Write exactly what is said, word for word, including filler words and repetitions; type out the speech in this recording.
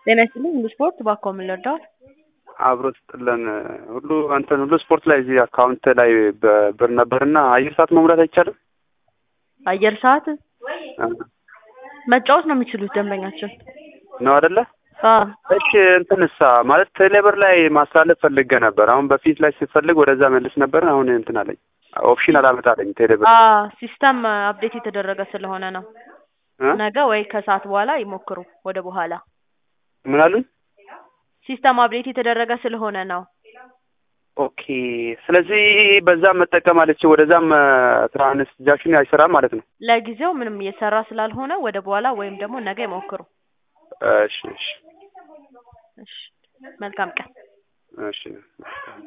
ጤና ይስጥልኝ ሁሉ ስፖርት ባኮ ምን ልርዳው? አብሮ ስጥልን ሁሉ አንተን ሁሉ ስፖርት ላይ እዚህ አካውንት ላይ በብር ነበርና አየር ሰዓት መሙላት አይቻልም? አየር ሰዓት መጫወት ነው የሚችሉት ደንበኛችን ነው አይደለ? አዎ። እሺ እንትንሳ ማለት ቴሌብር ላይ ማስተላለፍ ፈልጌ ነበር። አሁን በፊት ላይ ሲፈልግ ወደዛ መልስ ነበር። አሁን እንትን አለኝ ኦፕሽን አላመጣልኝ ቴሌብር። አዎ ሲስተም አፕዴት የተደረገ ስለሆነ ነው። ነገ ወይ ከሰዓት በኋላ ይሞክሩ ወደ በኋላ። ምን አሉኝ? ሲስተም አፕዴት የተደረገ ስለሆነ ነው። ኦኬ ስለዚህ በዛም መጠቀም አለች ወደዛም ትራንስጃክሽን አይሰራም ማለት ነው። ለጊዜው ምንም እየሰራ ስላልሆነ ወደ በኋላ ወይም ደግሞ ነገ ይሞክሩ። እሺ እሺ እሺ መልካም ቀን። እሺ